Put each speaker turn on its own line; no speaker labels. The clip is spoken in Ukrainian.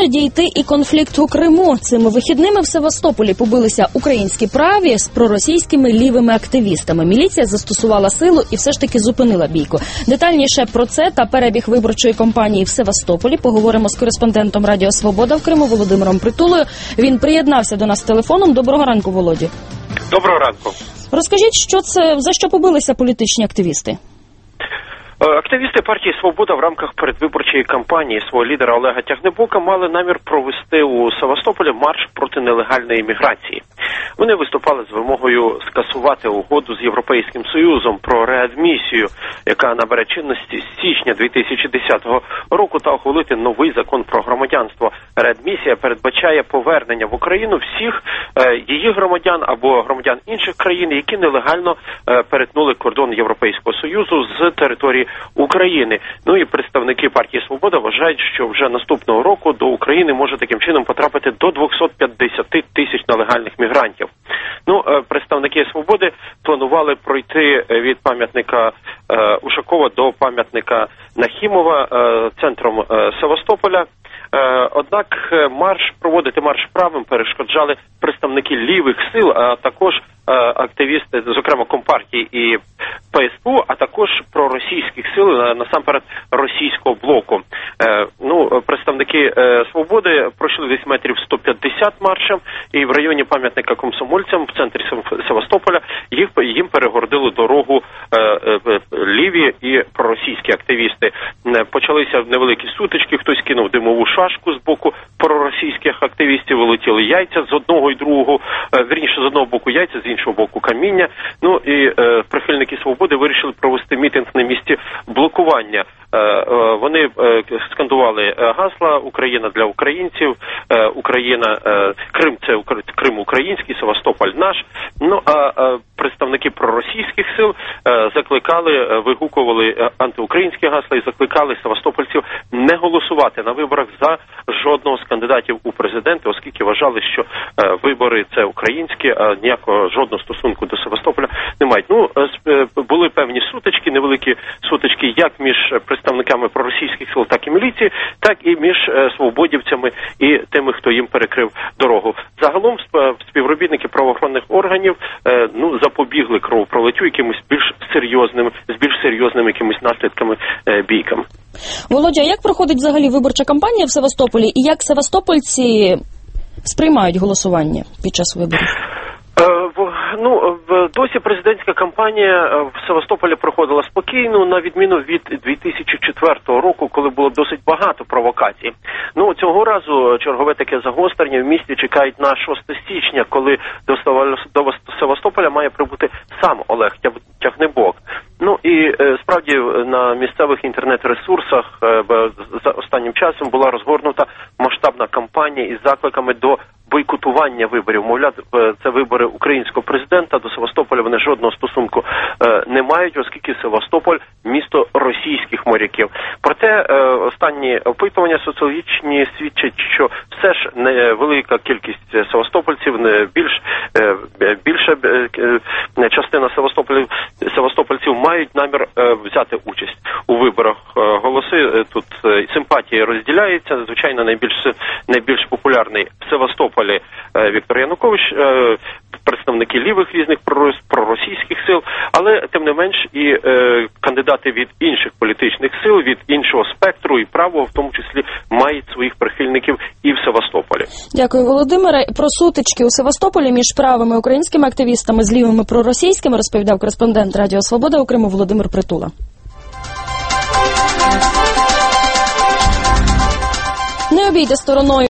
може дійти і конфлікт у Криму. Цими вихідними в Севастополі побилися українські праві з проросійськими лівими активістами. Міліція застосувала силу і все ж таки зупинила бійку. Детальніше про це та перебіг виборчої кампанії в Севастополі поговоримо з кореспондентом Радіо Свобода в Криму Володимиром Притулою. Він приєднався до нас телефоном. Доброго ранку, Володю.
Доброго ранку.
Розкажіть, за що побилися політичні активісти?
Активісти партії «Свобода» в рамках передвиборчої кампанії свого лідера Олега Тягнебока мали намір провести у Севастополі марш проти нелегальної міграції. Вони виступали з вимогою скасувати угоду з Європейським Союзом про реадмісію, яка набере чинності з січня 2010 року, та ухвалити новий закон про громадянство. Реадмісія передбачає повернення в Україну всіх її громадян або громадян інших країн, які нелегально перетнули кордон Європейського Союзу з території України. Ну і представники партії «Свобода» вважають, що вже наступного року до України може таким чином потрапити до 250 тисяч нелегальних мігрантів. Ну, представники «Свободи» планували пройти від пам'ятника Ушакова до пам'ятника Нахімова центром Севастополя. Однак проводити марш правим перешкоджали представники лівих сил, а також активісти, зокрема Компартії і ПСПУ, а також проросійських сил, насамперед російського блоку. Представники «Свободи» пройшли десь метрів 150 маршем, і в районі пам'ятника комсомольцям в центрі Севастополя їм перегородили дорогу ліві і проросійські активісти. Почалися невеликі сутички, хтось кинув димову шашку з боку проросійських активістів, вилетіли яйця з одного і другого, з одного боку яйця, з іншого боку каміння. Ну і прихильники «Свободи» вирішили провести мітинг на місці блокування. Вони скандували гасла «Україна для українців», «Крим – це Крим український», «Севастополь наш». Ну а представники проросійських сил вигукували антиукраїнські гасла і закликали севастопольців не голосувати на виборах за жодного з кандидатів у президенти, оскільки вважали, що вибори – це українські, а жодного стосунку до Севастополя не мають. Були певні сутички, невеликі сутички, як між представниками проросійських сил, так і міліції, так і між свободівцями і тими, хто їм перекрив дорогу. Загалом співробітники правоохоронних органів запобігли кровопролиттю якимось з більш серйозними якимись наслідками бійкам.
Володя, як проходить взагалі виборча кампанія в Севастополі і як севастопольці сприймають голосування під час виборів?
Досі президентська кампанія в Севастополі проходила спокійно, на відміну від 2004 року, коли було досить багато провокацій. Цього разу чергове таке загострення в місті чекають на 6 січня, коли до Севастополя має прибути сам Олег Тягнебок. Справді на місцевих інтернет-ресурсах за останнім часом була розгорнута масштабна кампанія із закликами до бойкотування виборів. Мовляв, це вибори українського президента, до Севастополя вони жодного стосунку не мають, оскільки Севастополь – місто російських моряків. Проте останні опитування соціологічні свідчать, що все ж невелика кількість севастопольців, більша частина севастопольців мають намір взяти участь у виборах. Голоси тут, симпатії розділяються. Звичайно, найбільш популярний в Севастополі Віктор Янукович, представники лівих різних проросійських сил, але тим не менш і кандидати від інших політичних сил, від іншого спектру і правого в тому числі мають своїх прихильників і в Севастополі.
Дякую, Володимире. Про сутички у Севастополі між правими українськими активістами з лівими проросійськими розповідав кореспондент Радіо Свобода у Криму Володимир Притула. Не обійде стороною